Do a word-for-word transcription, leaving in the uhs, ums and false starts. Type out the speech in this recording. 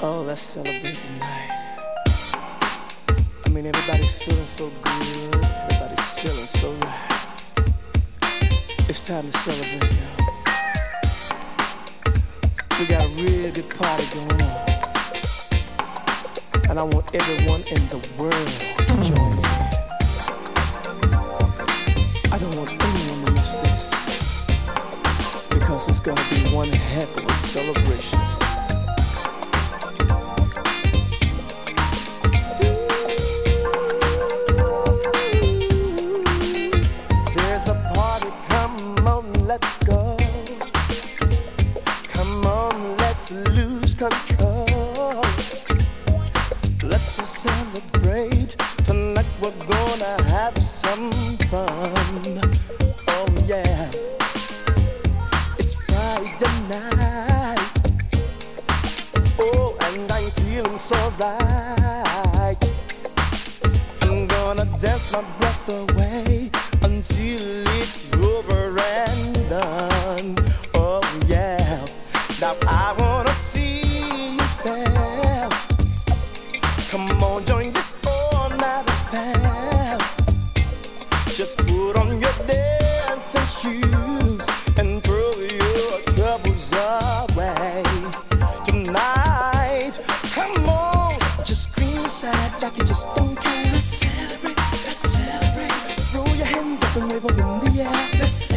Oh, let's celebrate tonight. I mean, everybody's feeling so good. Everybody's feeling so right. It's time to celebrate now. We got a real good party going on. And I want everyone in the world to join in. I don't want anyone to miss this, because it's gonna be one heck of a celebration. There's a party, come on, let's go. Come on, let's lose control. Let's celebrate tonight, we're gonna have some fun. Oh yeah, it's Friday night. Oh, and I'm feeling so right. I'm gonna dance my breath away until it's over and done. Oh yeah, now I wanna see you there. Come on, join this all-night affair. Just put on your dancing shoes and throw your troubles away. Tonight, come on, just scream inside like you just don't care. Let's celebrate, let's celebrate. Throw your hands up and wave them in the air. Let's